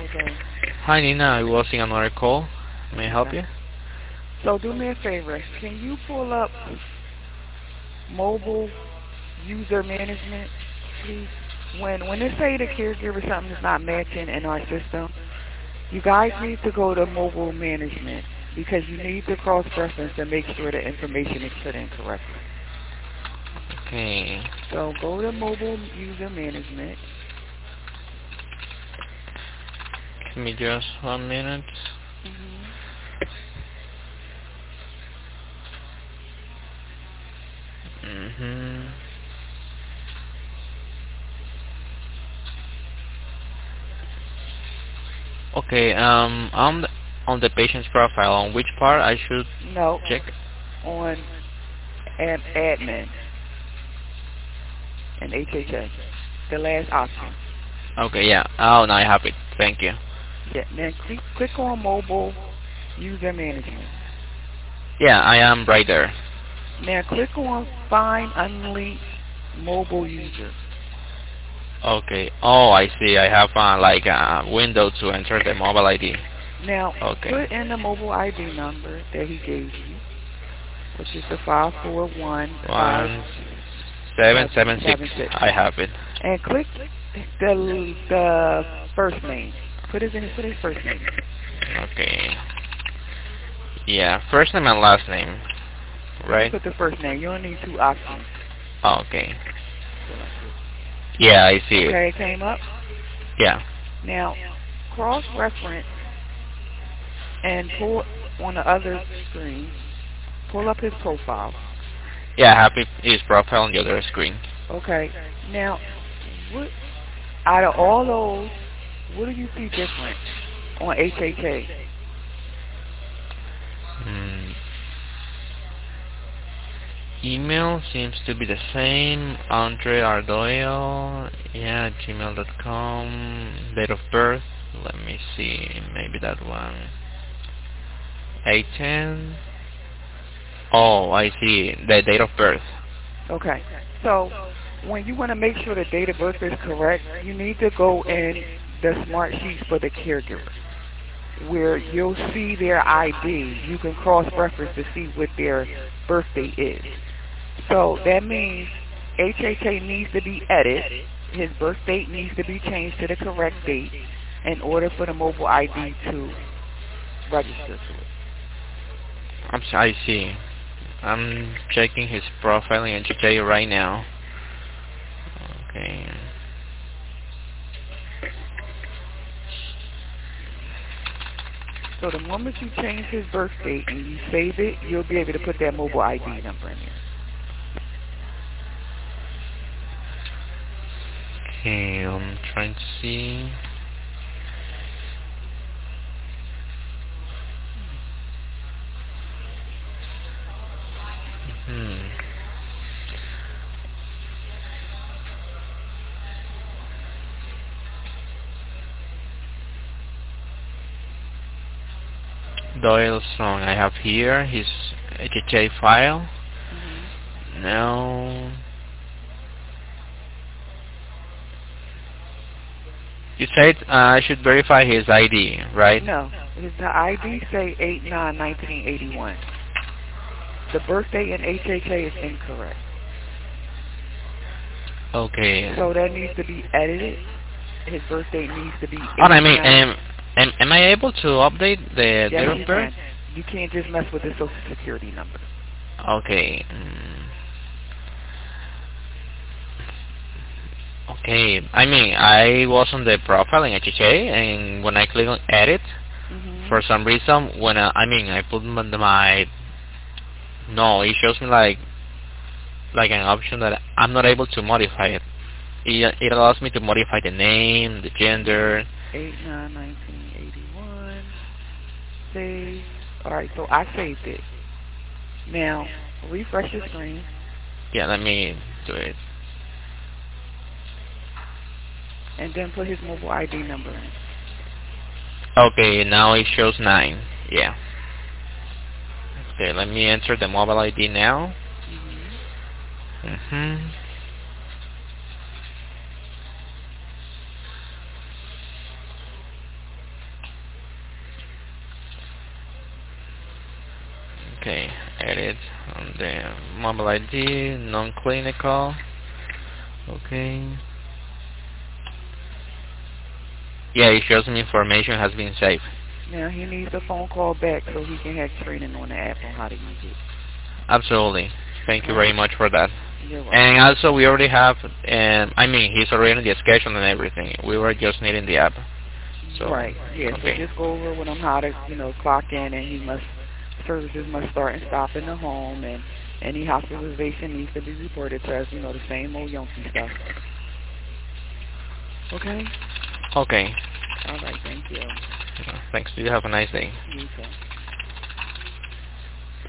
Okay. Hi Nina, I was in another call. May I help Okay. you? So do me a favor. Can you pull up mobile user management, please? When they say the caregiver something is not matching in our system, you guys need to go to mobile management because you need to cross-reference and make sure the information is put in correctly. Okay. So go to mobile user management. Give me just 1 minute. hmm Mm-hmm. Okay, on the patient's profile, on which part I should No, check? on admin and HHA, the last option. Okay, yeah. Oh, now I have it. Thank you. Yeah, then click on mobile user management. Yeah, I am right there. Now click on find unlinked mobile user. Okay. Oh, I see. I have like a window to enter the mobile ID. Now Okay. put in the mobile ID number that he gave you, which is the 5415776, 1776. I have it. and click the first name. Put his first name in. Okay. Yeah, first name and last name, You just right? put the first name. You only need two options. Okay. Yeah, I see it. Okay, it came up. Yeah. Now cross-reference and pull on the other screen. Pull up his profile. Yeah, I have his profile on the other screen. Okay. Now, what out of all those, what do you see different on HHA? Mm, email seems to be the same. Andre Ardoyo, yeah, gmail.com. Date of birth, let me see, maybe that one. 810. Oh, I see, the date of birth. Okay. So when you want to make sure the date of birth is correct, you need to go in the smart sheets for the caregiver, where you'll see their ID. You can cross-reference to see what their birthday is. So that means HHA needs to be edited. His birth date needs to be changed to the correct date in order for the mobile ID to register to it. I see. I'm checking his profile in HJ right now. Okay. So the moment you change his birth date and you save it, you'll be able to put that mobile ID number in there. Okay, I'm trying to see. Hmm. Doyle song I have here, his HHA file. hmm Now, you said I should verify his ID, right? No, his ID say 8/9/1981. The birthday in HHA is incorrect. Okay. So that needs to be edited. His birthday needs to be Oh, I eight mean, nine. am I able to update the Yes, date of you birth? can. You can't just mess with the social security number. Okay. Okay. I mean, I was on the profile in HHA, and when I click on edit, hmm for some reason, when I put my no, it shows me like an option that I'm not able to modify it. It allows me to modify the name, the gender. 8/9/1981. Save. All right, so I saved it. Now refresh the screen Yeah, let me do it. and then put his mobile ID number in. Okay, now it shows 9. Yeah. Okay, let me enter the mobile ID now. hmm Mhm. Okay, edit on the mobile ID, non-clinical. Okay. Yeah, it shows me information has been saved. Now he needs a phone call back so he can have training on the app on how to use it. Absolutely. Thank you very much for that. You're welcome. And also we already have, he's already in the schedule and everything. We were just needing the app. So, right. Yeah. Okay. So just go over with him how to, clock in, and services must start and stop in the home, and any hospitalization needs to be reported to us. The same old Yonky stuff. Okay. Okay. All right. Thank you. Thanks. You have a nice day. You too.